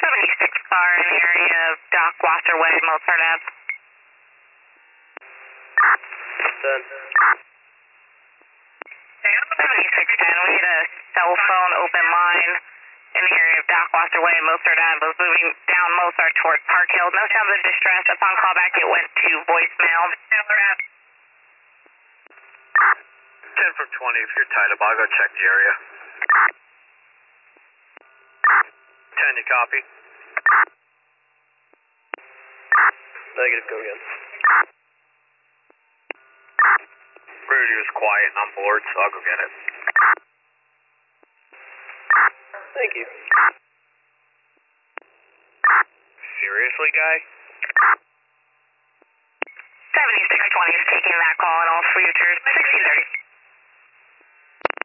76 car in the area of Dock Wasserway, Mozart Ave. 10. 7610, we had a cell phone open line in the area of Dock Wasserway, Mozart Ave. Was moving down Mozart towards Park Hill. No sounds of distress. Upon callback, it went to voicemail. 10 from 20, if you're tied up, I'll go check the area. 10, you copy? Negative, go again. Rudy was quiet and on board, so I'll go get it. Thank you. Seriously, guy? 7620 is taking that call and all futures. 1630.